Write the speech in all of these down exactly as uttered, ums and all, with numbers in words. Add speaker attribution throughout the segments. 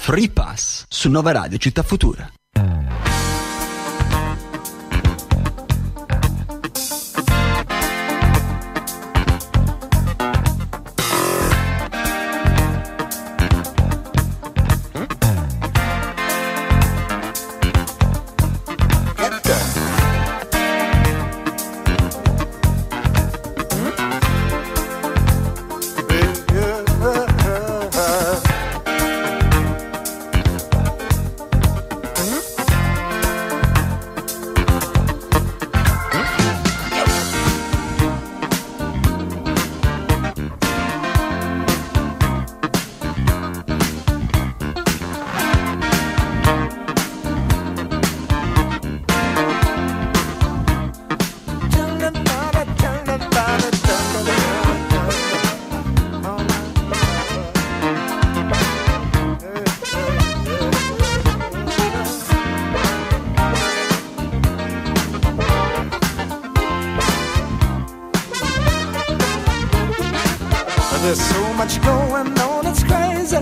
Speaker 1: Free Pass su Nova Radio Città Futura.
Speaker 2: There's so much going on, it's crazy.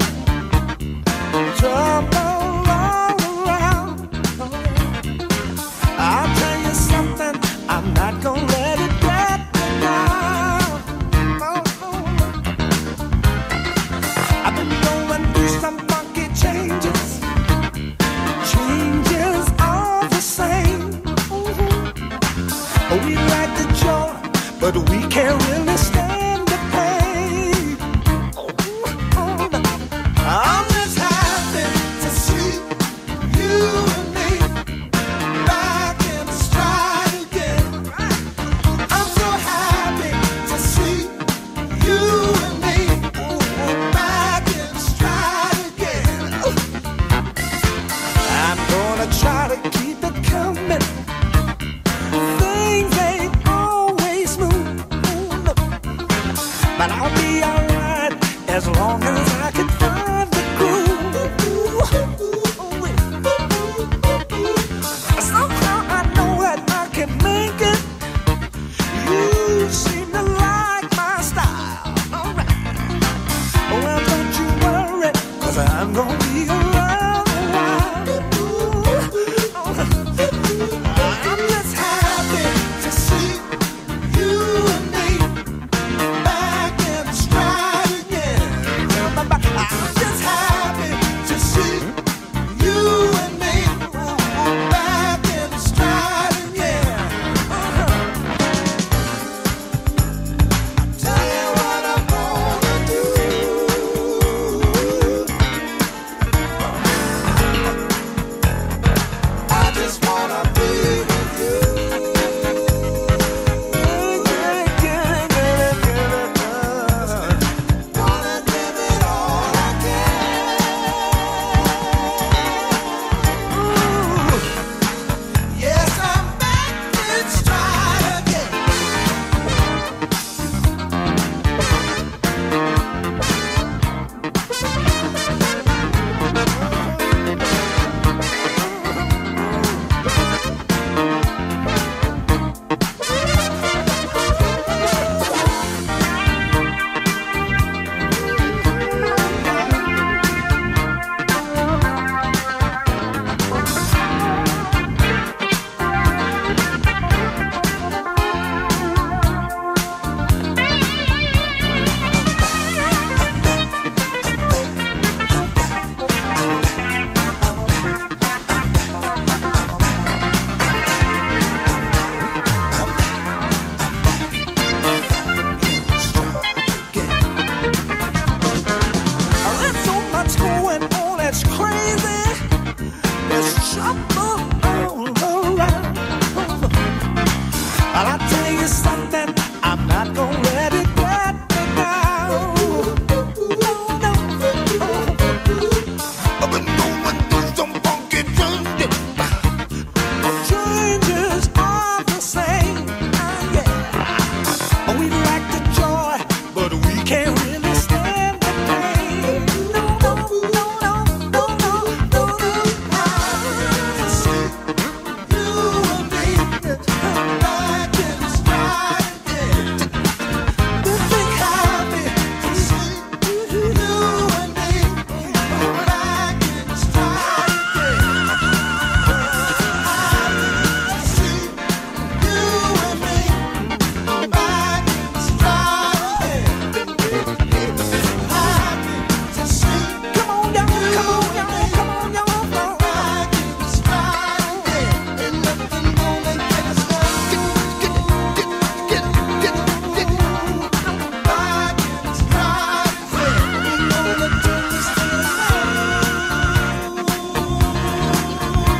Speaker 2: Trouble all around. I'll tell you something, I'm not gonna let it get me down. Oh, oh. I've been going through some funky changes. Changes all the same. Oh, we like the joy, but we can't really stand the pain. I'm just happy to see you and me back in stride again. I'm so happy to see you and me back in stride again. I'm gonna try to keep it coming. Things ain't always smooth, but I'll be alright as long as I can find the groove. Somehow I know that I can make it. You seem to like my style. Alright. Well, don't you worry, 'cause I'm gonna be around a while. I'm just happy to see you and me back in stride again. I'm just happy to see you and me back in stride again. Tell you what I'm gonna do.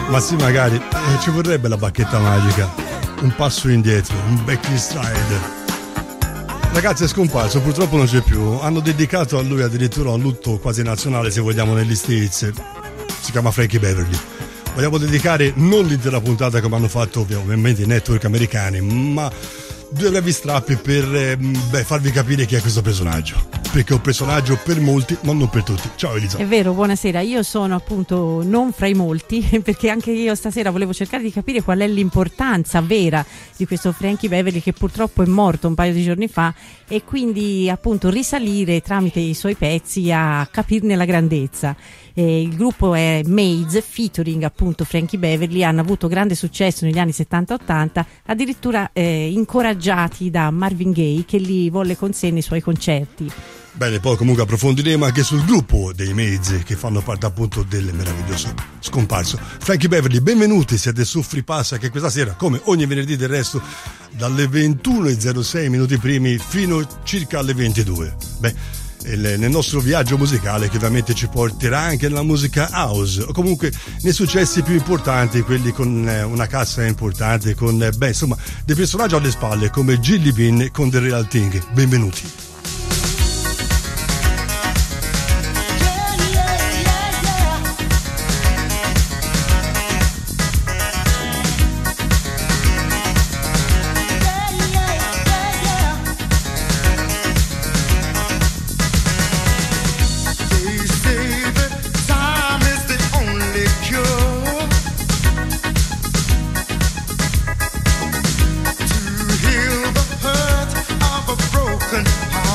Speaker 3: Ma sì, magari eh, ci vorrebbe la bacchetta magica, un passo indietro, un backing stride. Ragazzi, è scomparso, purtroppo non c'è più. Hanno dedicato a lui addirittura un lutto quasi nazionale, se vogliamo, negli States. Si chiama Frankie Beverly. Vogliamo dedicare non l'intera puntata come hanno fatto ovviamente i network americani, ma due brevi strappi per eh, beh, farvi capire chi è questo personaggio. Perché è un personaggio per molti, ma non per tutti. Ciao Elisa.
Speaker 4: È vero, buonasera. Io sono appunto non fra i molti, perché anche io stasera volevo cercare di capire qual è l'importanza vera di questo Frankie Beverly, che purtroppo è morto un paio di giorni fa, e quindi appunto risalire tramite i suoi pezzi a capirne la grandezza. Eh, il gruppo è Maids, featuring appunto Frankie Beverly, hanno avuto grande successo negli anni settanta ottanta, addirittura eh, incoraggiati da Marvin Gaye, che li volle con sé nei suoi concerti.
Speaker 3: Bene, poi comunque approfondiremo anche sul gruppo dei Maids, che fanno parte appunto del meraviglioso scomparso Frankie Beverly. Benvenuti, siete su Free Pass, che questa sera, come ogni venerdì del resto, dalle ventuno e zero sei minuti primi fino circa alle ventidue. Beh, nel nostro viaggio musicale, che ovviamente ci porterà anche nella musica house, o comunque nei successi più importanti, quelli con una cassa importante, con beh insomma dei personaggi alle spalle come Gilly Bean con The Real Thing. Benvenuti.
Speaker 5: Broken heart.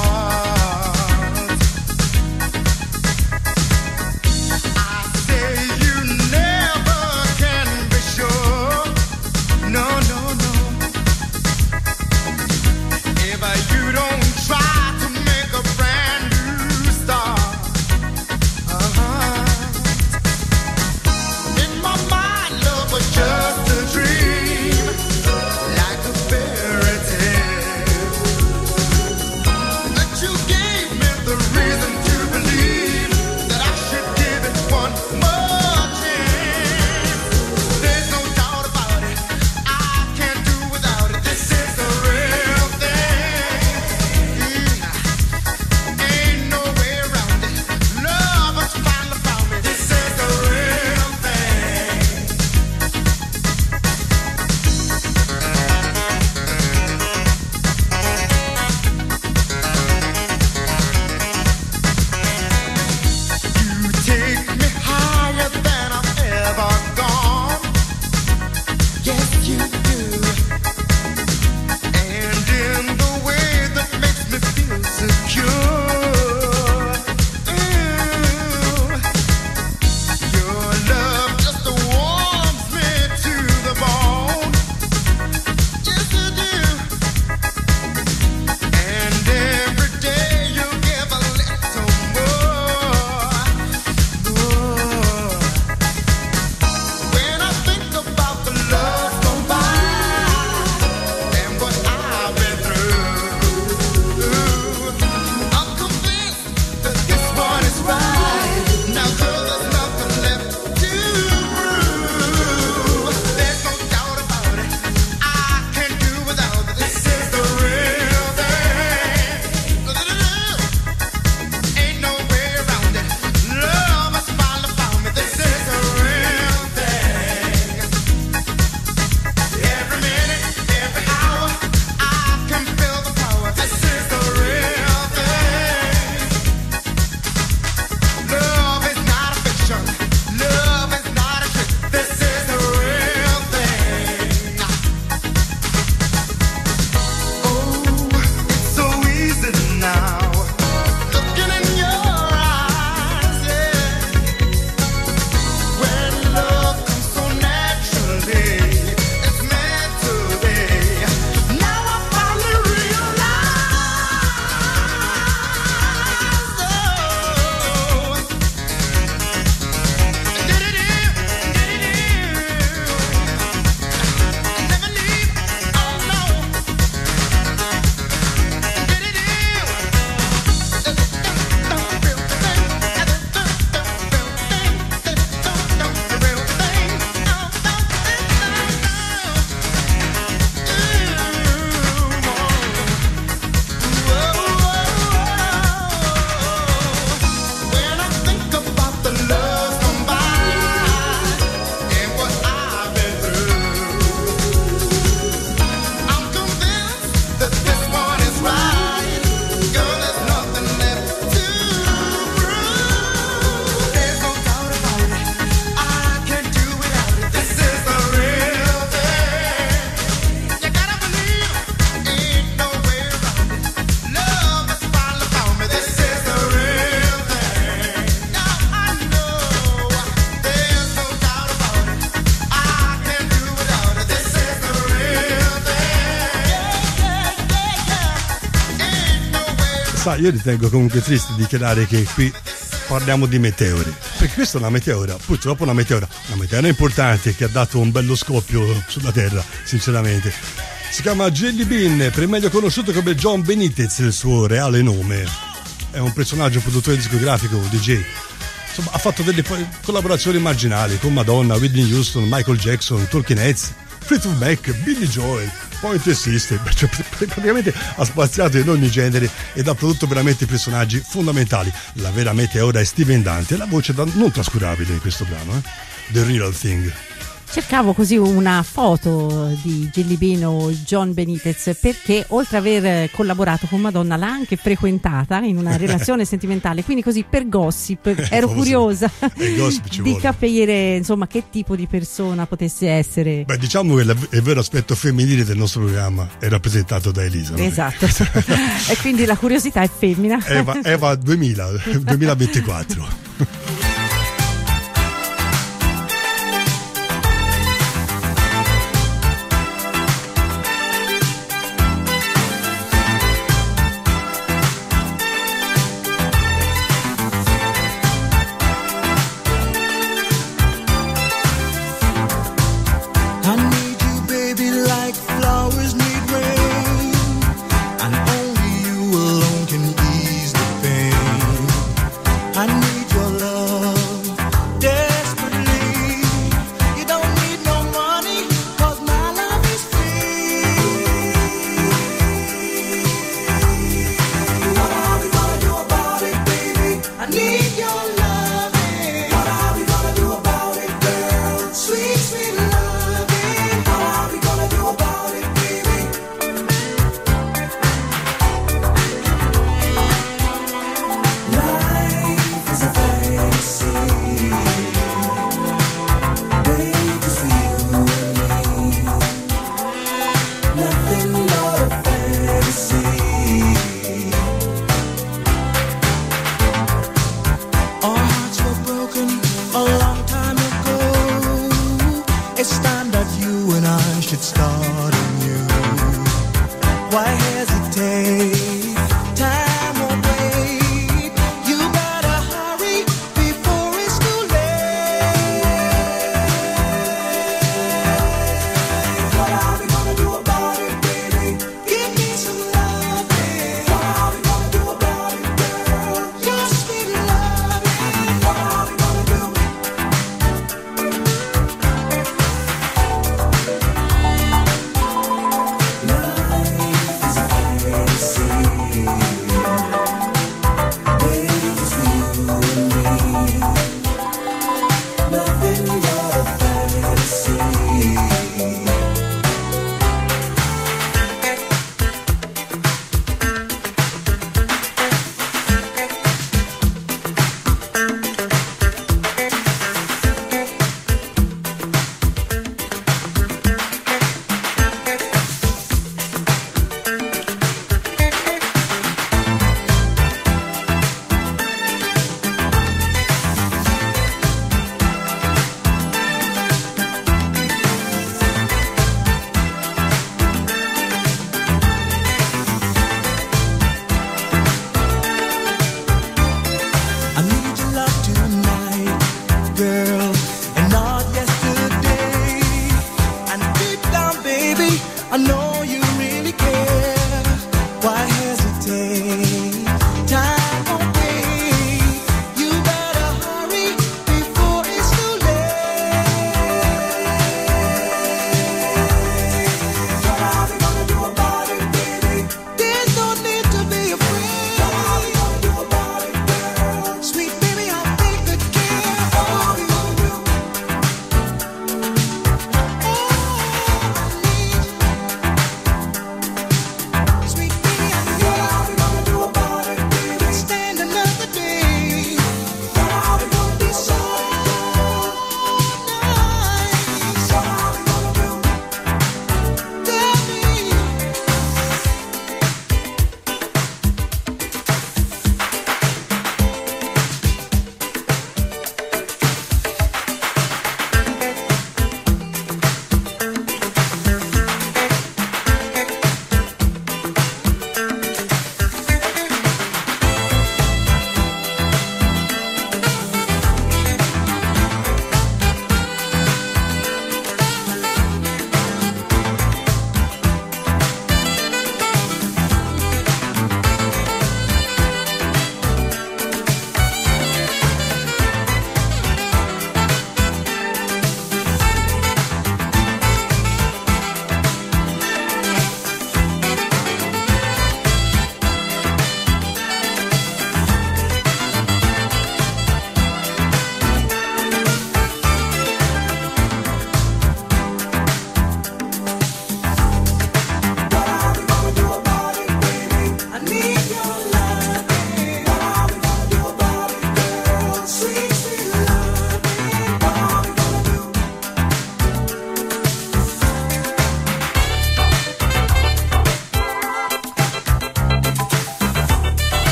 Speaker 3: Sai, io ritengo comunque triste dichiarare che qui parliamo di meteori, perché questa è una meteora, purtroppo una meteora, una meteora importante che ha dato un bello scoppio sulla Terra, sinceramente. Si chiama Jelly Bean, per meglio conosciuto come John Benitez, il suo reale nome. È un personaggio, un produttore discografico, D J. Insomma, ha fatto delle collaborazioni marginali con Madonna, Whitney Houston, Michael Jackson, Talking Heads, Fleetwood Mac, Billy Joel, Pointer Sister, cioè praticamente ha spaziato in ogni genere ed ha prodotto veramente personaggi fondamentali. La vera meteora è Steven Dante, la voce da non trascurabile in questo brano, eh? The Real Thing.
Speaker 4: Cercavo così una foto di Jelly Bean o John Benitez perché oltre ad aver collaborato con Madonna l'ha anche frequentata in una relazione sentimentale, quindi così per gossip ero curiosa di capire insomma che tipo di persona potesse essere.
Speaker 3: Beh, diciamo che il vero aspetto femminile del nostro programma è rappresentato da Elisa.
Speaker 4: Esatto. E quindi la curiosità è femmina.
Speaker 3: Eva, Eva duemila, duemilaventiquattro.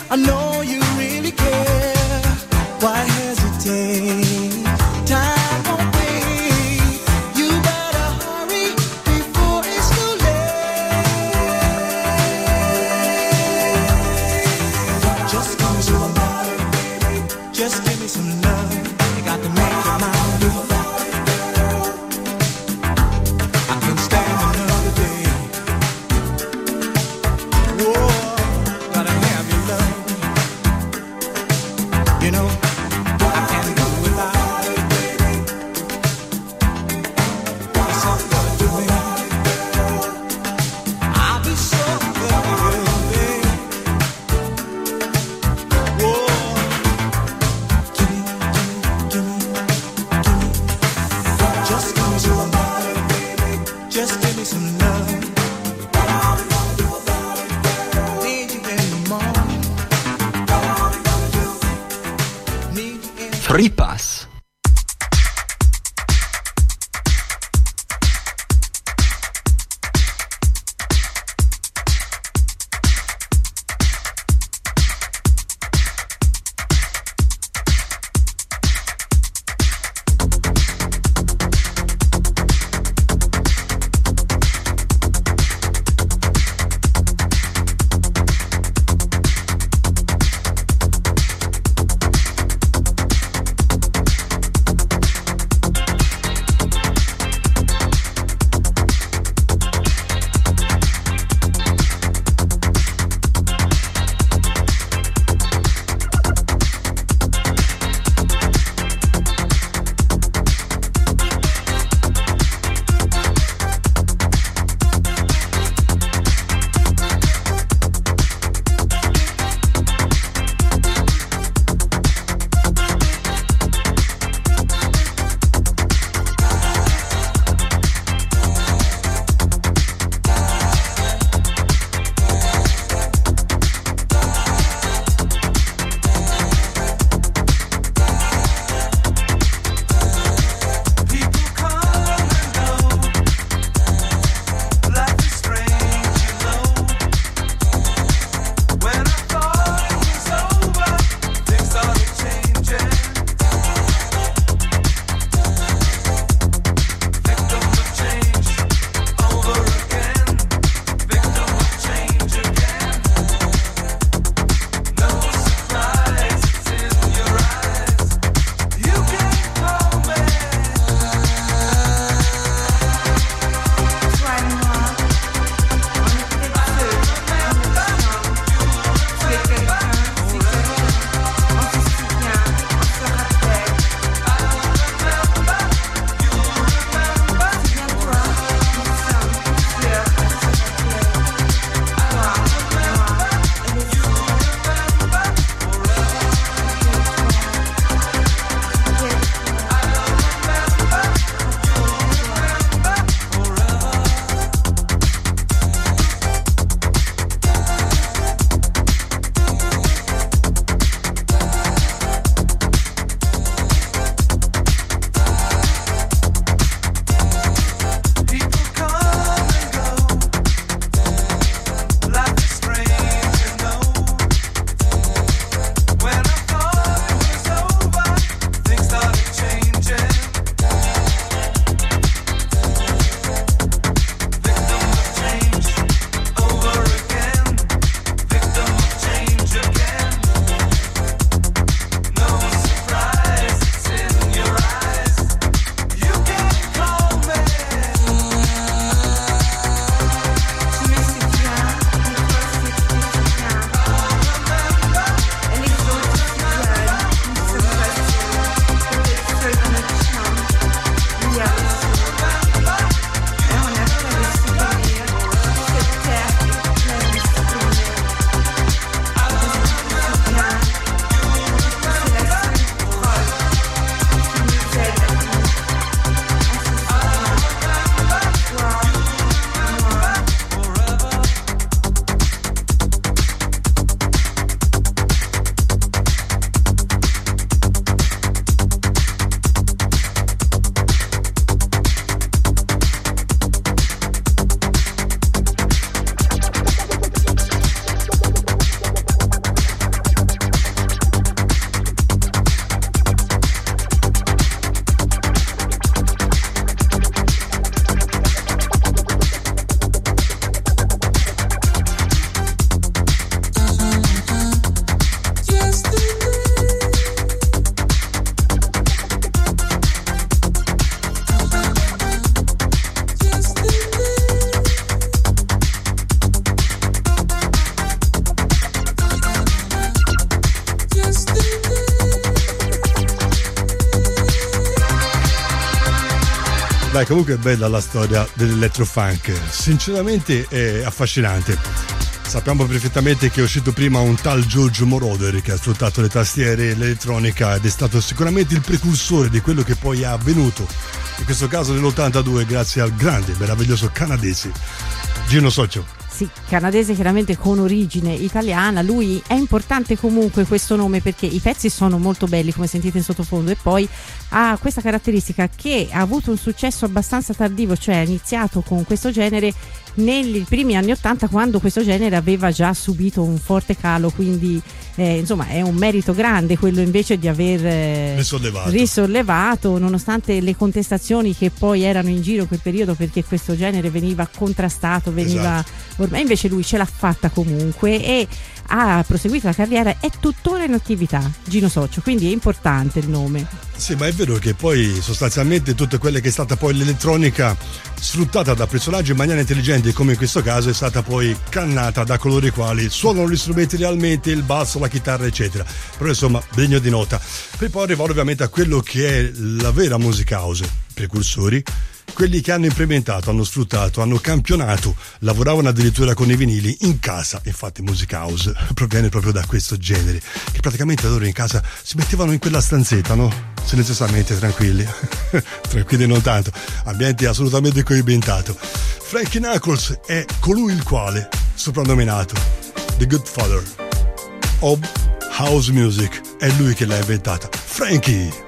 Speaker 2: I know you really care. Why hesitate? Time won't wait. You better hurry before it's too late. Just give me some love, baby. Just give me some love. You got to make your mind up. I can stand another day. Whoa, gotta have your love. You know, I can't do without it, baby. It's so good to me. I'll be so good to you, baby. Whoa, give me, give me, give me, give me. Just give me some love, baby. Just give me some love. Need you anymore. Need you anymore.
Speaker 1: Free Pass.
Speaker 3: Dai, comunque è bella la storia dell'electrofunk, sinceramente è affascinante. Sappiamo perfettamente che è uscito prima un tal George Moroder che ha sfruttato le tastiere e l'elettronica ed è stato sicuramente il precursore di quello che poi è avvenuto, in questo caso nell'ottantadue, grazie al grande, meraviglioso canadese Gino Soccio.
Speaker 4: Sì, canadese chiaramente con origine italiana. Lui è importante comunque questo nome perché i pezzi sono molto belli, come sentite in sottofondo, e poi ha questa caratteristica che ha avuto un successo abbastanza tardivo, cioè ha iniziato con questo genere nei primi anni ottanta, quando questo genere aveva già subito un forte calo, quindi eh, insomma è un merito grande quello invece di aver eh,
Speaker 3: risollevato.
Speaker 4: risollevato nonostante le contestazioni che poi erano in giro in quel periodo, perché questo genere veniva contrastato, veniva
Speaker 3: esatto.
Speaker 4: ormai invece lui ce l'ha fatta comunque e ha proseguito la carriera, è tuttora in attività Gino Soccio, quindi è importante il nome.
Speaker 3: Sì, ma è vero che poi sostanzialmente tutta quella che è stata poi l'elettronica sfruttata da personaggi in maniera intelligente, come in questo caso, è stata poi cannata da coloro i quali suonano gli strumenti realmente, il basso, la chitarra eccetera, però insomma degno di nota. Per poi arrivare ovviamente a quello che è la vera musica house, precursori, quelli che hanno implementato, hanno sfruttato, hanno campionato, lavoravano addirittura con i vinili in casa. Infatti musica house proviene proprio da questo genere, che praticamente loro in casa si mettevano in quella stanzetta, no? Silenziosamente, tranquilli tranquilli non tanto, ambiente assolutamente coibentato. Frankie Knuckles è colui il quale, soprannominato The Good Father of House Music, è lui che l'ha inventata. Frankie!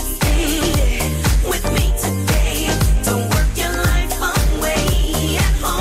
Speaker 5: At home.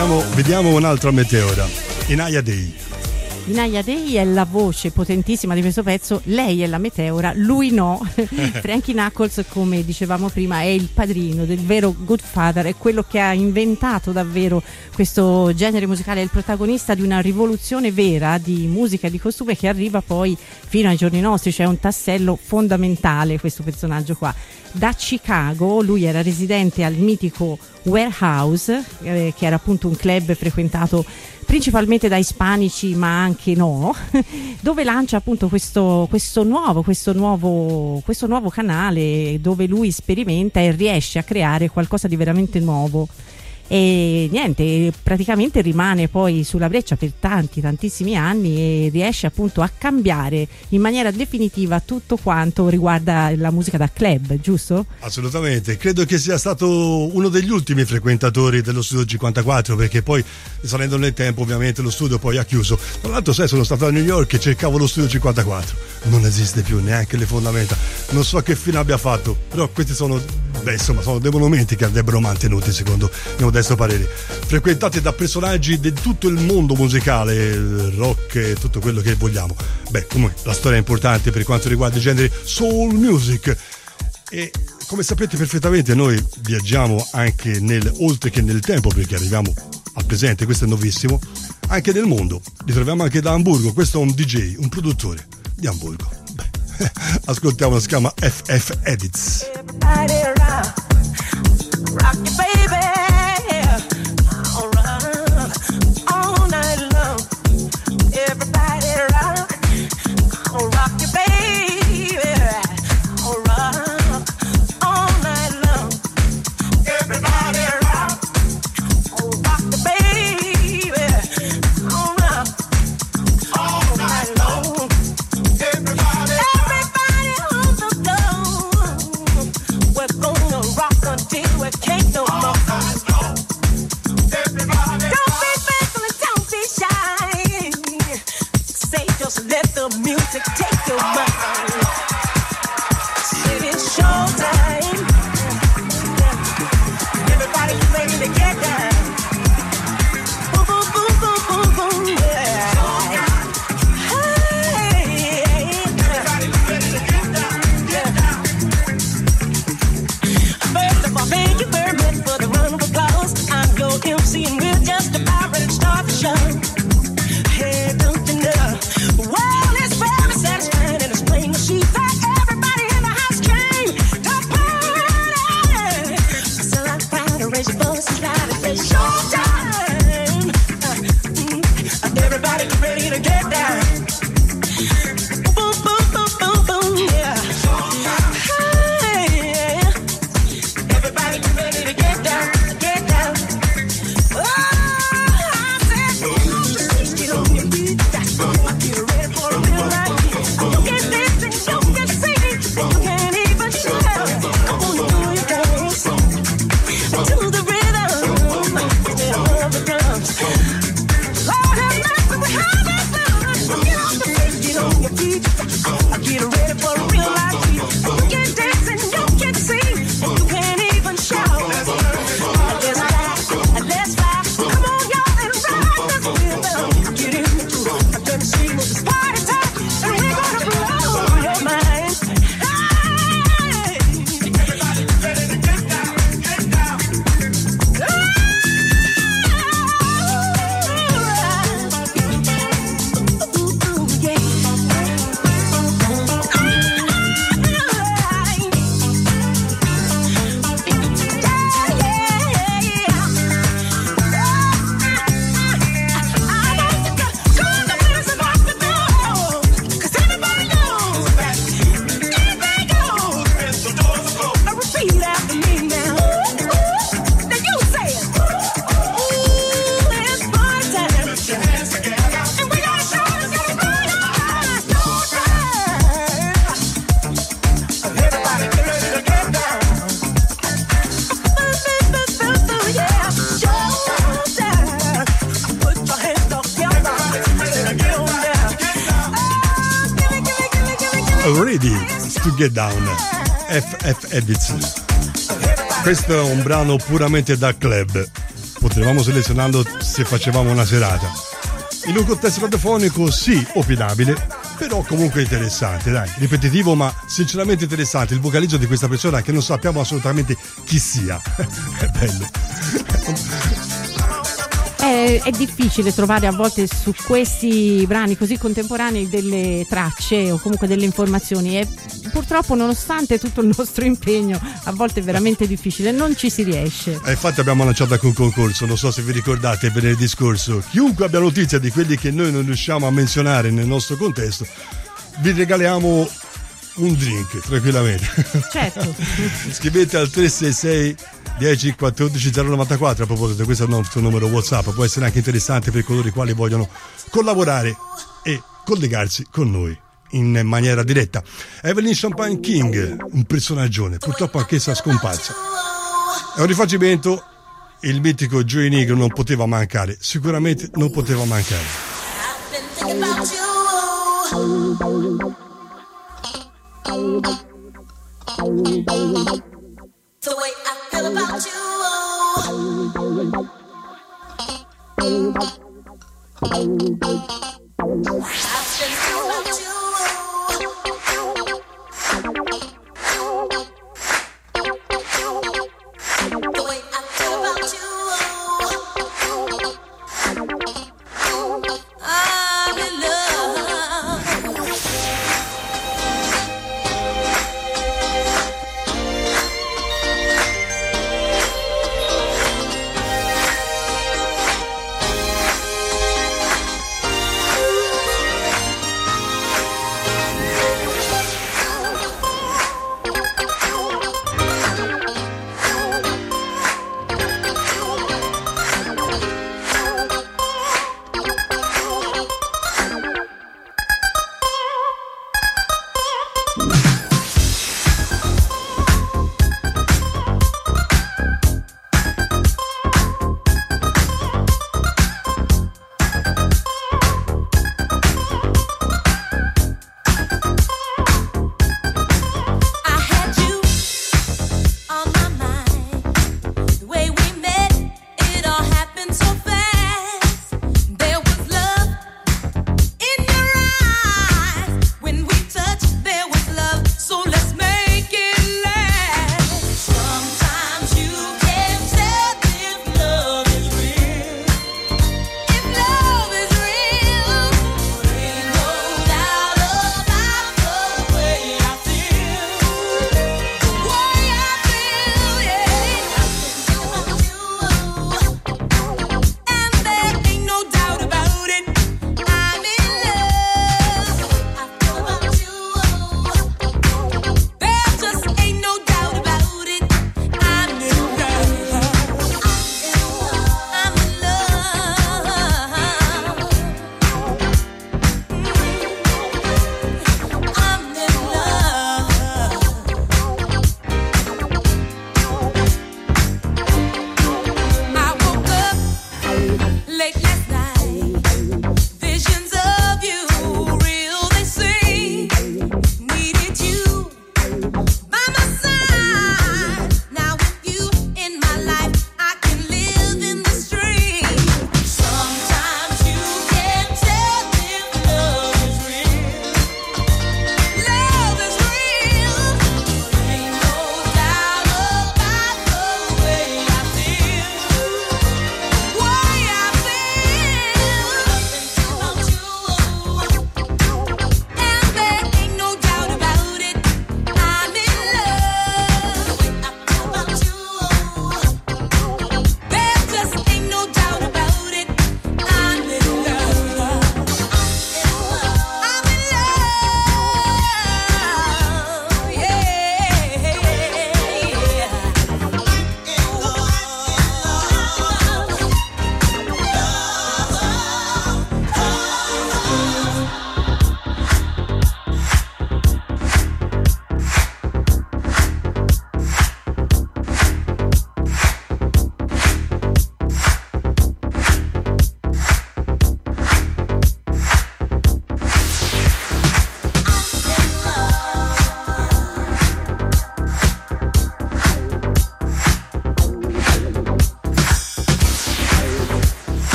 Speaker 3: vediamo, vediamo un'altra meteora. Inaya Day.
Speaker 4: Inaya Day è la voce potentissima di questo pezzo, lei è la meteora, lui no. Frankie Knuckles, come dicevamo prima, è il padrino del vero Godfather, è quello che ha inventato davvero questo genere musicale, è il protagonista di una rivoluzione vera di musica e di costume che arriva poi fino ai giorni nostri, cioè un tassello fondamentale questo personaggio qua. Da Chicago lui era residente al mitico Warehouse, eh, che era appunto un club frequentato principalmente da ispanici ma anche no, dove lancia appunto questo, questo nuovo questo nuovo questo nuovo canale dove lui sperimenta e riesce a creare qualcosa di veramente nuovo. E niente, praticamente rimane poi sulla breccia per tanti tantissimi anni e riesce appunto a cambiare in maniera definitiva tutto quanto riguarda la musica da club, giusto?
Speaker 3: Assolutamente, credo che sia stato uno degli ultimi frequentatori dello studio cinquantaquattro, perché poi salendo nel tempo ovviamente lo studio poi ha chiuso. Tra l'altro sai, sono stato a New York e cercavo lo studio cinquantaquattro, non esiste più, neanche le fondamenta, non so che fine abbia fatto, però questi sono, beh insomma, sono dei monumenti che andrebbero mantenuti secondo mio modesto parere, frequentati da personaggi di tutto il mondo musicale, il rock e tutto quello che vogliamo. Beh, comunque la storia è importante per quanto riguarda il genere soul music e come sapete perfettamente noi viaggiamo anche nel, oltre che nel tempo, perché arriviamo al presente, questo è nuovissimo, anche nel mondo. Li troviamo anche da Amburgo, questo è un D J, un produttore di Amburgo. Beh, ascoltiamo, si chiama F F Edits.
Speaker 2: Rock it, baby. All right. All night long. Everybody rock. Oh, rock it, baby. All right. All night long. Everybody rock. Oh, rock it, baby. All right. All night long. Everybody, everybody on the floor. We're gonna rock until we can't no more. Everybody, don't be faithful and don't be shy. Say just let the music take your mind. It's showtime. Everybody get ready to get down. Boom, boom, boom, boom, boom, boom, yeah. Hey, everybody get ready to get down, get down. First of all, thank you very much for the round of applause. I'm your M C and we're just about ready to start the show. Hey, don't you know? Well, it's very satisfying and it's plain to see that everybody in the house came to party. So I'm proud to raise your voices loud and say showtime. Uh, mm, everybody get ready to get down. Boom, boom, boom, boom, boom, yeah. Hey, yeah. Everybody get ready to get down, get down. Oh, I said, get on your feet. Get ready for a real life. You can dance and you can sing. You can't even shout. Come on, do your dance to the rhythm of the drums. Lord have mercy, we have it fun. Get on the feet, get on your feet. Get ready for a real life. You can dance and you can sing. You can't even shout. Let's fly, let's fly. Come on, y'all, and rock this rhythm. Get into it. I'm gonna see this party time, and we're gonna blow your mind. Hey! Everybody ready to get down, get down. Ooh, yeah. Repeat after me now. Now you say it. Ooh, it's party time. Put your hands together. And we gonna show us everybody. Everybody get ready to get down. Yeah, showtime. Put your hands together. Ready to get on down. Oh, give me, give me, give me, give me, give me.
Speaker 3: Ready to Get Down, F F Edits. Questo è un brano puramente da club. potevamo selezionarlo se facevamo una serata. In un contesto radiofonico sì, opinabile, però comunque interessante, dai, ripetitivo ma sinceramente interessante. Il vocalizzo di questa persona che non sappiamo assolutamente chi sia. È bello.
Speaker 4: È, è difficile trovare a volte su questi brani così contemporanei delle tracce o comunque delle informazioni e purtroppo nonostante tutto il nostro impegno a volte è veramente difficile, non ci si riesce.
Speaker 3: E infatti abbiamo lanciato anche un concorso, non so se vi ricordate venerdì scorso, chiunque abbia notizia di quelli che noi non riusciamo a menzionare nel nostro contesto, vi regaliamo un drink tranquillamente.
Speaker 4: Certo.
Speaker 3: Scrivete al tre sei sei dieci quattordici zero novantaquattro. A proposito, questo è il nostro numero WhatsApp, può essere anche interessante per coloro i quali vogliono collaborare e collegarsi con noi in maniera diretta. Evelyn Champagne King, un personaggione, purtroppo anch'essa scomparsa. È un rifacimento, il mitico Joey Negro non poteva mancare, sicuramente non poteva mancare.
Speaker 2: The way I feel about you. I've been thinking about you. The way I feel about you. I'm in love.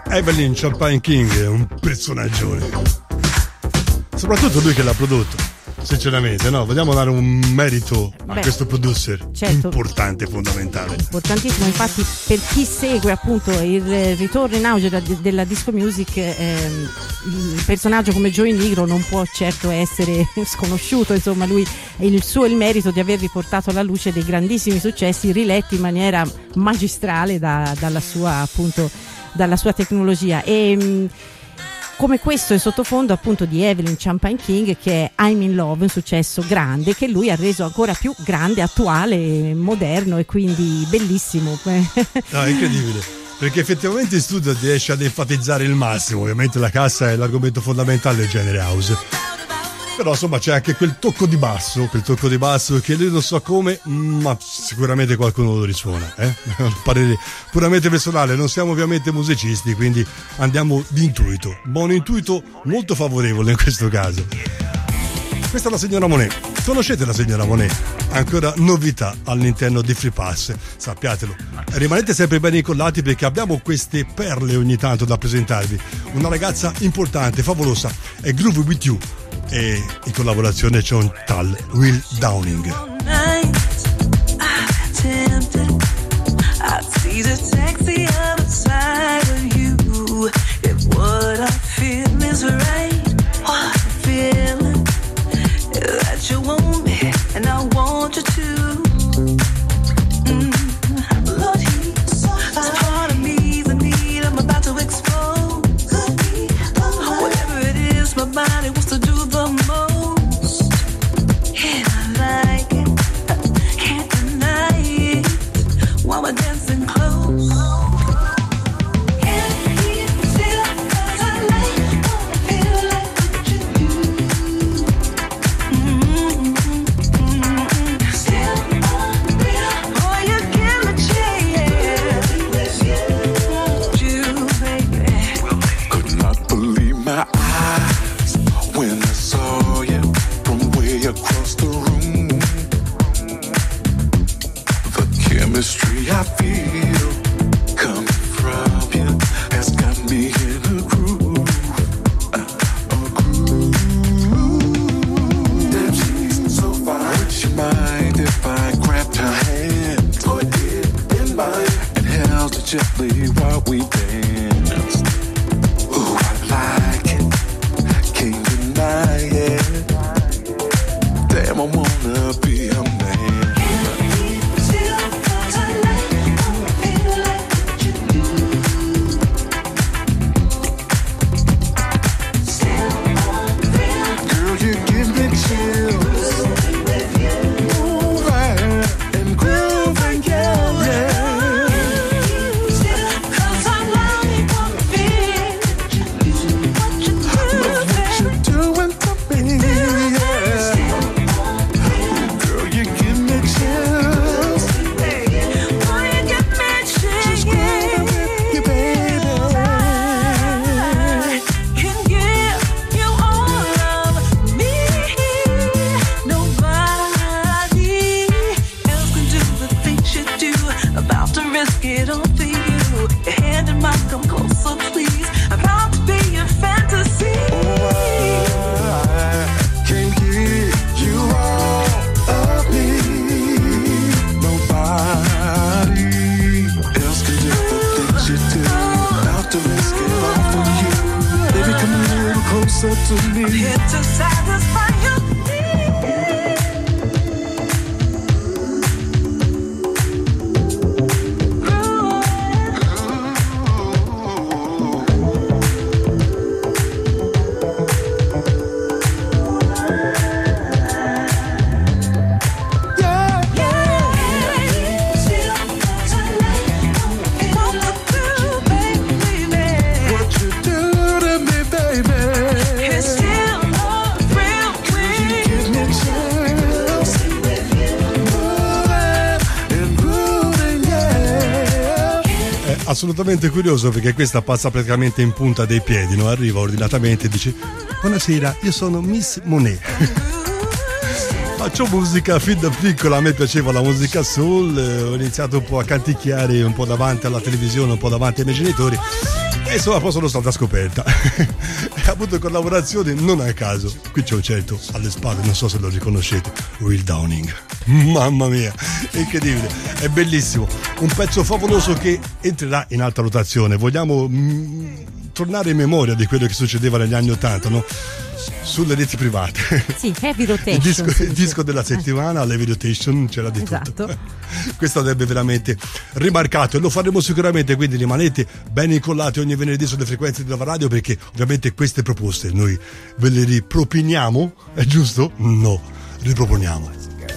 Speaker 3: Evelyn Champagne King è un personaggio, soprattutto lui che l'ha prodotto. Sinceramente, no, vogliamo dare un merito a Beh, questo producer, certo, importante, fondamentale,
Speaker 4: importantissimo. Infatti, per chi segue appunto il ritorno in auge della, della disco music, ehm, il personaggio come Joey Negro non può certo essere sconosciuto. Insomma, lui il suo il merito di aver riportato alla luce dei grandissimi successi riletti in maniera magistrale da, dalla sua appunto dalla sua tecnologia. E come questo è sottofondo appunto di Evelyn Champagne King, che è I'm in Love, un successo grande che lui ha reso ancora più grande, attuale, moderno e quindi bellissimo.
Speaker 3: No, è incredibile, perché effettivamente in studio riesce ad enfatizzare il massimo. Ovviamente la cassa è l'argomento fondamentale del genere house, però insomma c'è anche quel tocco di basso, quel tocco di basso che lui non so come, ma sicuramente qualcuno lo risuona, eh? Un parere puramente personale, non siamo ovviamente musicisti, quindi andiamo di intuito, buon intuito molto favorevole in questo caso. Questa è la signora Monet. Conoscete la signora Monet? Ancora novità all'interno di Free Pass, sappiatelo. Rimanete sempre ben incollati perché abbiamo queste perle ogni tanto da presentarvi. Una ragazza importante, favolosa, è Groove With You, e in collaborazione c'è un tal Will Downing.
Speaker 5: You want me, and I want you to. Mm. Lord, he's part of me, the need I'm about to expose. Whatever it is, my body wants to do the most. And I like it, can't deny it. While we're dancing close. I feel coming from you has got me in a groove, uh, a groove. Damn, she's so fine. Would you mind if I grabbed her hand, put it in mine, and held it gently while we danced? Ooh, I like it, can't deny it. Damn, I wanna be a man. To me. I'm here to satisfy you.
Speaker 3: Assolutamente curioso, perché questa passa praticamente in punta dei piedi, no? Arriva ordinatamente e dice: buonasera, io sono Miss Monet. Faccio musica fin da piccola, a me piaceva la musica soul, ho iniziato un po' a canticchiare un po' davanti alla televisione, un po' davanti ai miei genitori, E insomma poi sono stata scoperta. E appunto collaborazione non a caso. Qui c'è un certo alle spalle, non so se lo riconoscete, Will Downing. Mamma mia, è incredibile, è bellissimo. Un pezzo favoloso che entrerà in alta rotazione. Vogliamo mh, tornare in memoria di quello che succedeva negli anni Ottanta, no? Sulle reti private.
Speaker 4: Sì, heavy rotation.
Speaker 3: Il disco,
Speaker 4: sì,
Speaker 3: il disco della settimana, l'heavy rotation, c'era di
Speaker 4: esatto.
Speaker 3: tutto. Questo andrebbe veramente rimarcato e lo faremo sicuramente, quindi rimanete ben incollati ogni venerdì sulle frequenze di Nova Radio, perché ovviamente queste proposte noi ve le riproponiamo, è giusto? No, riproponiamo.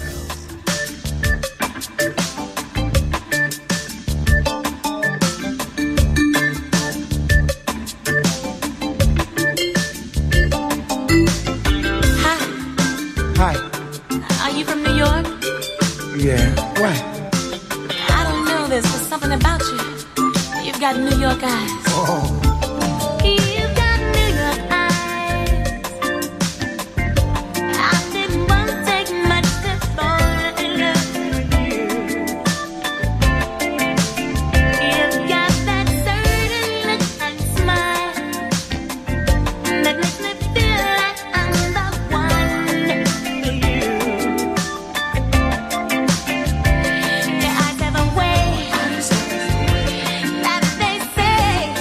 Speaker 6: Hi.
Speaker 7: Are you from New York?
Speaker 6: Yeah. What?
Speaker 7: I don't know, there's just something about you. You've got New York eyes.
Speaker 6: Oh.
Speaker 7: You've got New York eyes. I didn't want to take much to fall in love with you. You've got that certain look and smile that makes me feel like I'm the one for you. Your eyes have a way that they say,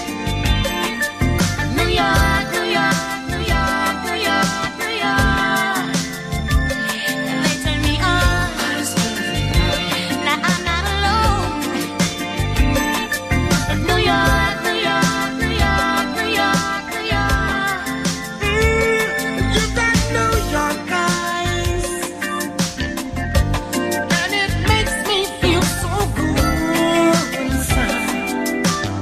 Speaker 7: New York, New York, New York, New York, New York. They turn me on. Now I'm not alone. New York, New York, New York, New York, New York.
Speaker 2: You got New York eyes, and it makes me feel so good inside.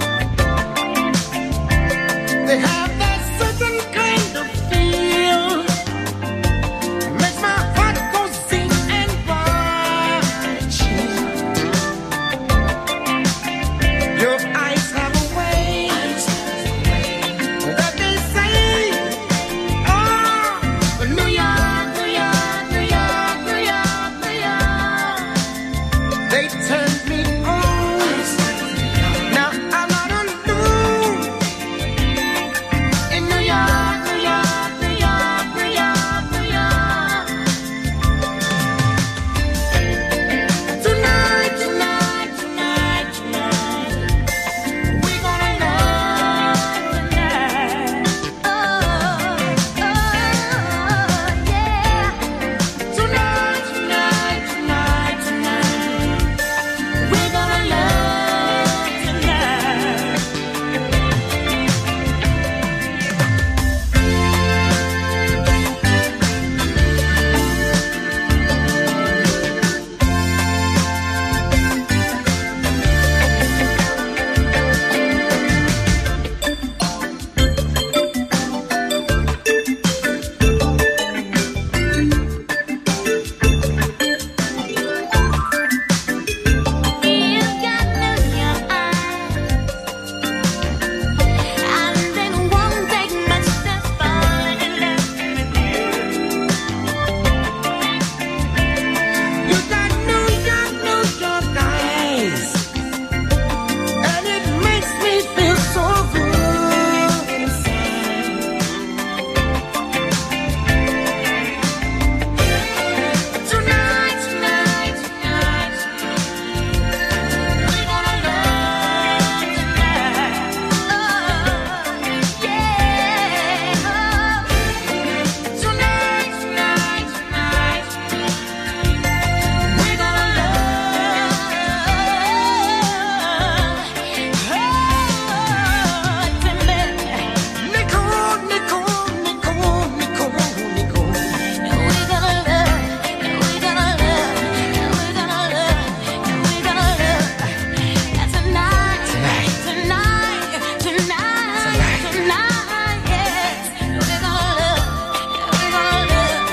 Speaker 2: They have that certain kind of feel, makes my heart go sing and watch. Your eyes have a way that they say, oh,
Speaker 7: New York, New York, New York, New York, New York.
Speaker 2: they turned me on. Now I'm not alone.
Speaker 7: In New York, New York, New York, New York, New York.
Speaker 2: Tonight, tonight, tonight, tonight, we're gonna love tonight.
Speaker 7: Oh, oh, yeah.
Speaker 2: Tonight, tonight, tonight, tonight, we're gonna love tonight.
Speaker 7: You've got New York eyes, and it won't take much to fall in love with you.
Speaker 2: You got New York, New York eyes, and it makes me feel so good inside. Tonight, tonight, tonight, we're gonna love tonight.
Speaker 7: Oh, yeah.
Speaker 2: Tonight, tonight, tonight, we're gonna love. Nicole, Nicole, Nicole, Nicole, Nicole.
Speaker 7: We're gonna love, we're gonna love, we're gonna love, we're gonna love. Tonight, tonight, tonight, tonight, tonight, yes. We're gonna love, we're gonna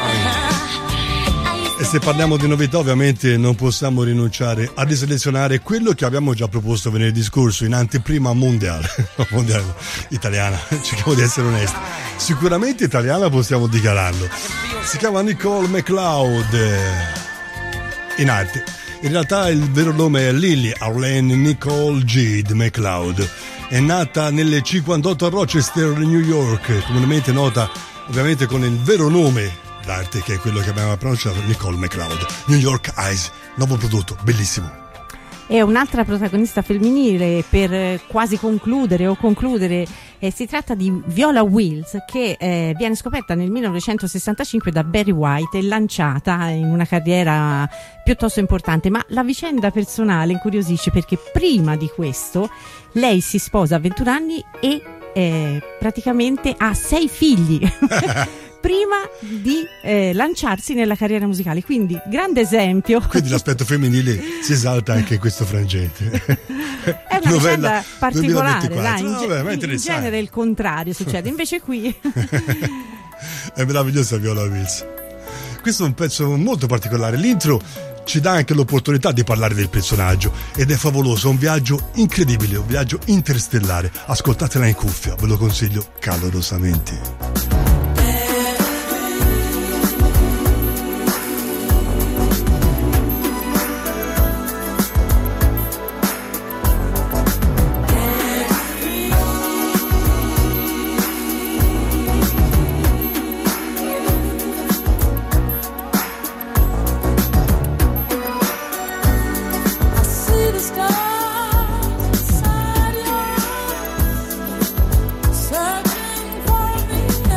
Speaker 7: love.
Speaker 3: E se parliamo di novità, ovviamente non possiamo rinunciare a riselezionare quello che abbiamo già proposto venerdì scorso in anteprima mondiale. Mondiale italiana, cerchiamo di essere onesti. Sicuramente italiana, possiamo dichiararlo. Si chiama Nicole McLeod eh, in arte. In realtà il vero nome è Lily Arlene Nicole Jade McLeod. è nata nel cinquantotto a Rochester, New York, comunemente nota ovviamente con il vero nome d'arte, che è quello che abbiamo pronunciato, Nicole McLeod. New York Eyes, nuovo prodotto, bellissimo.
Speaker 4: È un'altra protagonista femminile per quasi concludere o concludere, eh, si tratta di Viola Wills, che eh, viene scoperta nel millenovecentosessantacinque da Barry White e lanciata in una carriera piuttosto importante, ma la vicenda personale incuriosisce perché prima di questo lei si sposa a ventuno anni e eh, praticamente ha sei figli. Prima di eh, lanciarsi nella carriera musicale, quindi grande esempio.
Speaker 3: Quindi l'aspetto femminile si esalta anche in questo frangente.
Speaker 4: È una vicenda particolare, dai, in,
Speaker 3: no, vabbè,
Speaker 4: in genere il contrario succede, invece qui
Speaker 3: è meravigliosa Viola Wills. Questo è un pezzo molto particolare, l'intro ci dà anche l'opportunità di parlare del personaggio ed è favoloso, è un viaggio incredibile, un viaggio interstellare. Ascoltatela in cuffia, ve lo consiglio calorosamente.
Speaker 7: Searching for the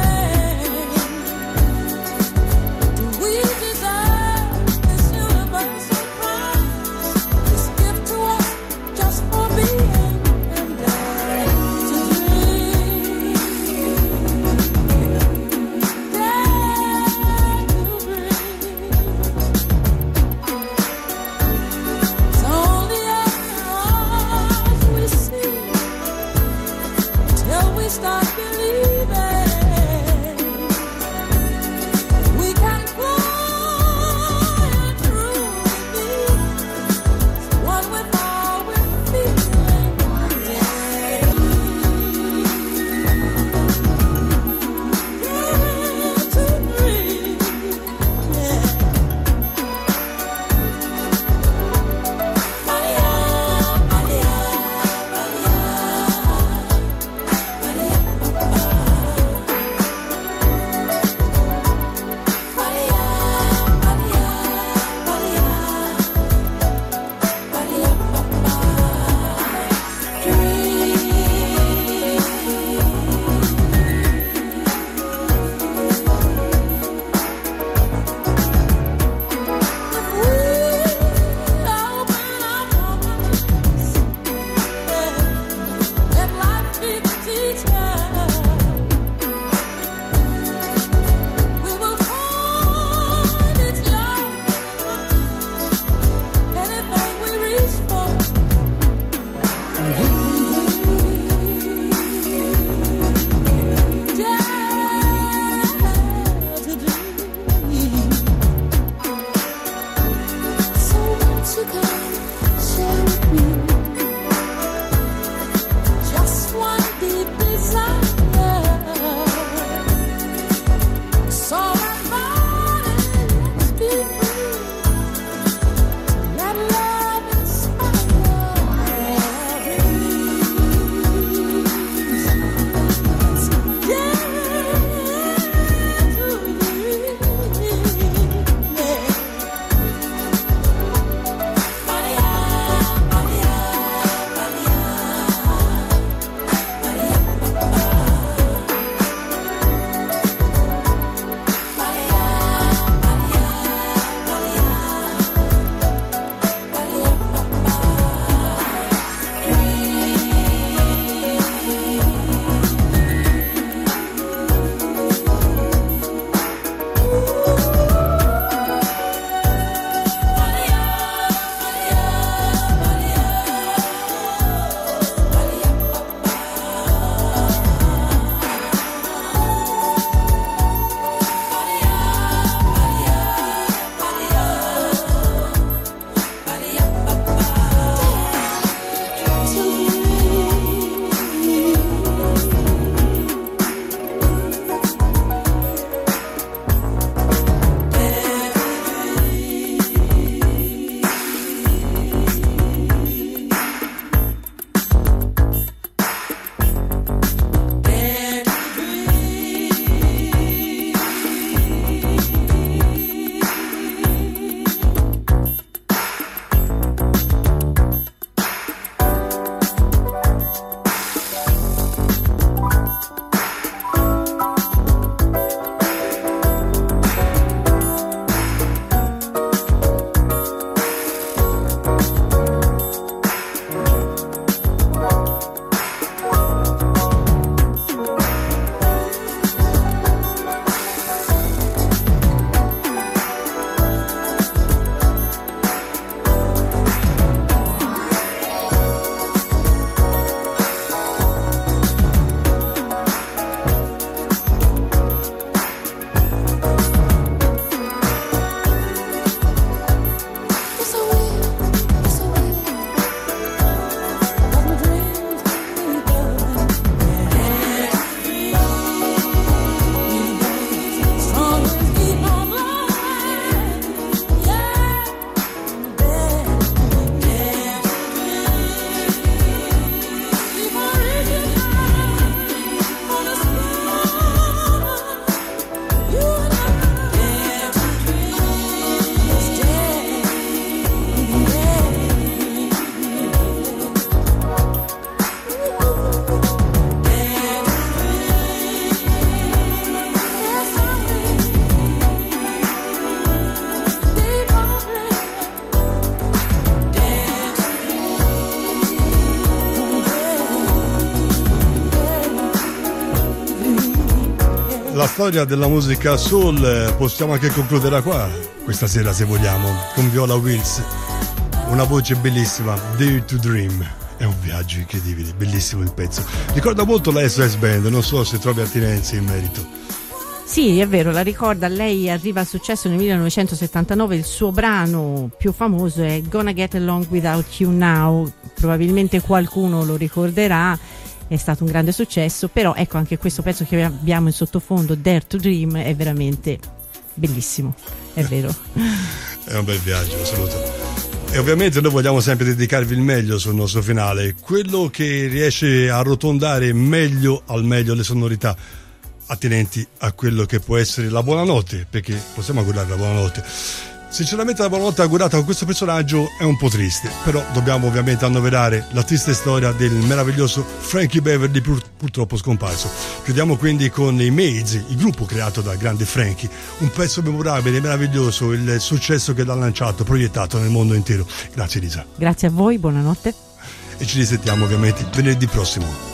Speaker 3: La storia della musica soul eh, possiamo anche concluderla qua questa sera, se vogliamo, con Viola Wills, una voce bellissima, Dare to Dream. È un viaggio incredibile, bellissimo il pezzo. Ricorda molto la S O S Band, non so se trovi attinenze in merito.
Speaker 4: Sì, è vero, la ricorda. Lei arriva al successo nel millenovecentosettantanove. Il suo brano più famoso è Gonna Get Along Without You Now. Probabilmente qualcuno lo ricorderà, è stato un grande successo. Però ecco, anche questo pezzo che abbiamo in sottofondo, Dare to Dream, è veramente bellissimo, è vero.
Speaker 3: È un bel viaggio, assoluto. E ovviamente noi vogliamo sempre dedicarvi il meglio sul nostro finale, quello che riesce a arrotondare meglio al meglio le sonorità attinenti a quello che può essere la buonanotte, perché possiamo augurare la buonanotte. Sinceramente la buonanotte augurata con questo personaggio è un po' triste, però dobbiamo ovviamente annoverare la triste storia del meraviglioso Frankie Beverly, pur, purtroppo scomparso. Chiudiamo quindi con i Maids, il gruppo creato dal grande Frankie, un pezzo memorabile, meraviglioso, il successo che l'ha lanciato, proiettato nel mondo intero. Grazie Lisa.
Speaker 4: Grazie a voi, buonanotte.
Speaker 3: E ci risentiamo ovviamente venerdì prossimo.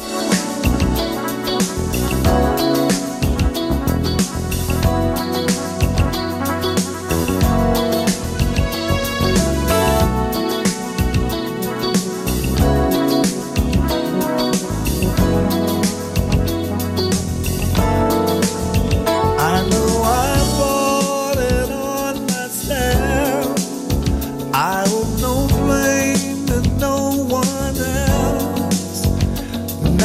Speaker 2: I owe no blame to no one else.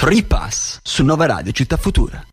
Speaker 1: Free Pass su Nova Radio Città Futura.